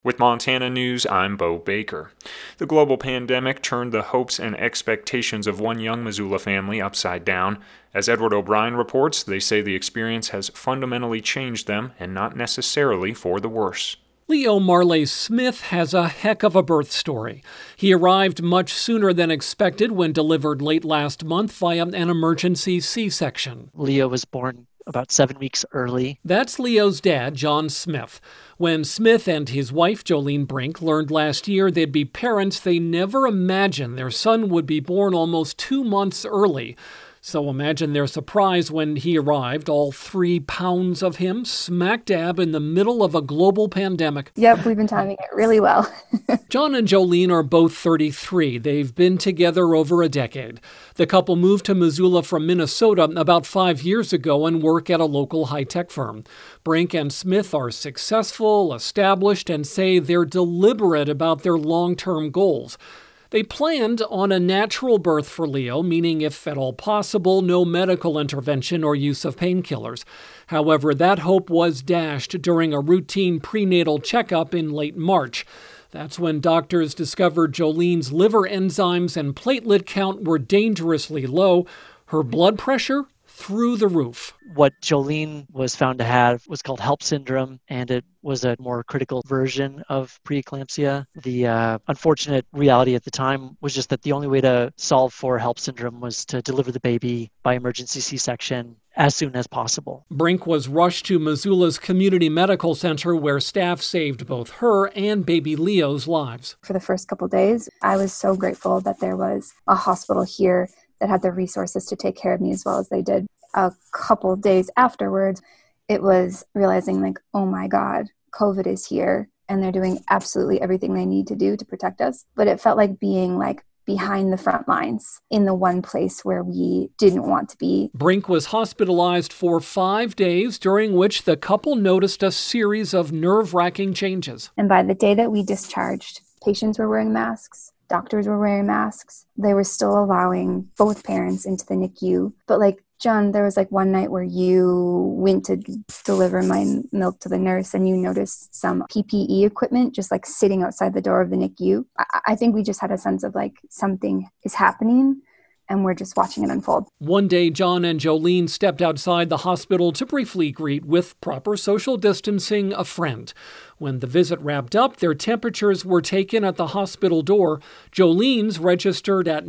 With Montana News, I'm Bo Baker. The global pandemic turned the hopes and expectations of one young Missoula family upside down. As Edward O'Brien reports, they say the experience has fundamentally changed them, and not necessarily for the worse. Leo Marley Smith has a heck of a birth story. He arrived much sooner than expected when delivered late last month via an emergency C-section. Leo was born about 7 weeks early. That's Leo's dad, John Smith. When Smith and his wife, Jolene Brink, learned last year they'd be parents, they never imagined their son would be born almost 2 months early. So imagine their surprise when he arrived, all 3 pounds of him, smack dab in the middle of a global pandemic. Yep, we've been timing it really well. John and Jolene are both 33. They've been together over a decade. The couple moved to Missoula from Minnesota about 5 years ago and work at a local high-tech firm. Brink and Smith are successful, established, and say they're deliberate about their long-term goals. They planned on a natural birth for Leo, meaning if at all possible, no medical intervention or use of painkillers. However, that hope was dashed during a routine prenatal checkup in late March. That's when doctors discovered Jolene's liver enzymes and platelet count were dangerously low. Her blood pressure through the roof. What Jolene was found to have was called HELLP syndrome, and it was a more critical version of preeclampsia. The unfortunate reality at the time was just that the only way to solve for HELLP syndrome was to deliver the baby by emergency C-section as soon as possible. Brink was rushed to Missoula's Community Medical Center, where staff saved both her and baby Leo's lives. For the first couple of days, I was so grateful that there was a hospital here that had the resources to take care of me as well as they did. A couple days afterwards, it was realizing like, oh my God, COVID is here and they're doing absolutely everything they need to do to protect us. But it felt like being like behind the front lines in the one place where we didn't want to be. Brink was hospitalized for 5 days, during which the couple noticed a series of nerve-wracking changes. And by the day that we discharged, patients were wearing masks. Doctors were wearing masks. They were still allowing both parents into the NICU. But like, John, there was like one night where you went to deliver my milk to the nurse and you noticed some PPE equipment just like sitting outside the door of the NICU. I think we just had a sense of like something is happening and we're just watching it unfold. One day, John and Jolene stepped outside the hospital to briefly greet, with proper social distancing, a friend. When the visit wrapped up, their temperatures were taken at the hospital door. Jolene's registered at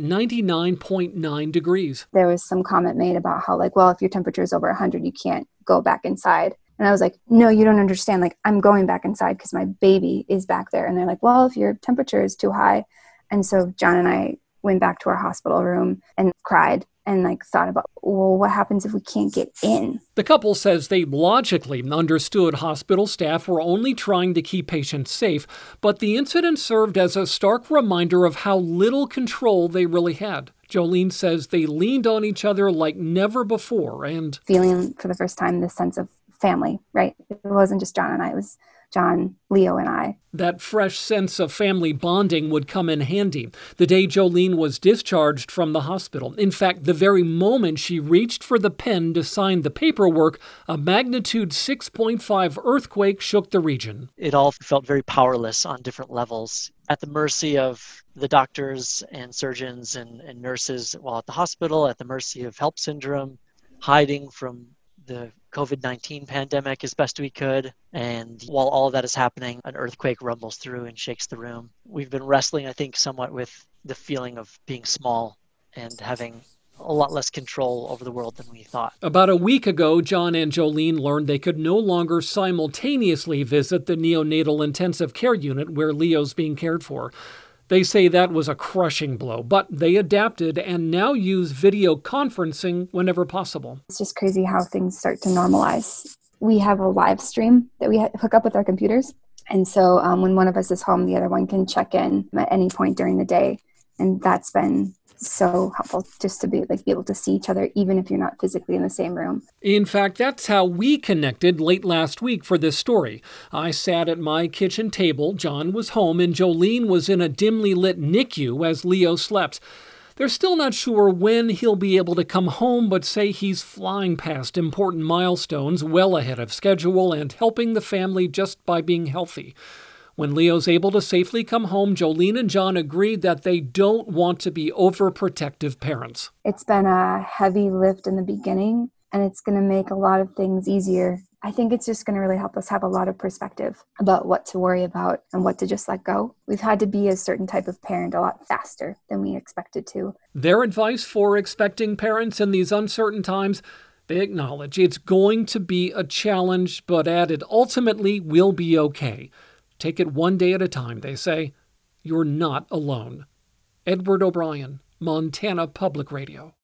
99.9 degrees. There was some comment made about how like, well, if your temperature is over 100, you can't go back inside. And I was like, no, you don't understand. Like, I'm going back inside because my baby is back there. And they're like, well, if your temperature is too high. And so John and I went back to our hospital room and cried and like thought about, well, what happens if we can't get in? The couple says they logically understood hospital staff were only trying to keep patients safe, but the incident served as a stark reminder of how little control they really had. Jolene says they leaned on each other like never before and feeling for the first time this sense of family, right? It wasn't just John and I, it was John, Leo, and I. That fresh sense of family bonding would come in handy the day Jolene was discharged from the hospital. In fact, the very moment she reached for the pen to sign the paperwork, a magnitude 6.5 earthquake shook the region. It all felt very powerless on different levels, at the mercy of the doctors and surgeons and nurses while at the hospital, at the mercy of HELLP syndrome, hiding from the COVID-19 pandemic as best we could. And while all of that is happening, an earthquake rumbles through and shakes the room. We've been wrestling, I think, somewhat with the feeling of being small and having a lot less control over the world than we thought. About a week ago, John and Jolene learned they could no longer simultaneously visit the neonatal intensive care unit where Leo's being cared for. They say that was a crushing blow, but they adapted and now use video conferencing whenever possible. It's just crazy how things start to normalize. We have a live stream that we hook up with our computers. And so when one of us is home, the other one can check in at any point during the day. And that's been so helpful just to be able to see each other, even if you're not physically in the same room. In fact, that's how we connected late last week for this story. I sat at my kitchen table, John was home, and Jolene was in a dimly lit NICU as Leo slept. They're still not sure when he'll be able to come home, but say he's flying past important milestones well ahead of schedule and helping the family just by being healthy. When Leo's able to safely come home, Jolene and John agreed that they don't want to be overprotective parents. It's been a heavy lift in the beginning, and it's going to make a lot of things easier. I think it's just going to really help us have a lot of perspective about what to worry about and what to just let go. We've had to be a certain type of parent a lot faster than we expected to. Their advice for expecting parents in these uncertain times: they acknowledge it's going to be a challenge, but added ultimately we'll be okay. Take it one day at a time, they say. You're not alone. Edward O'Brien, Montana Public Radio.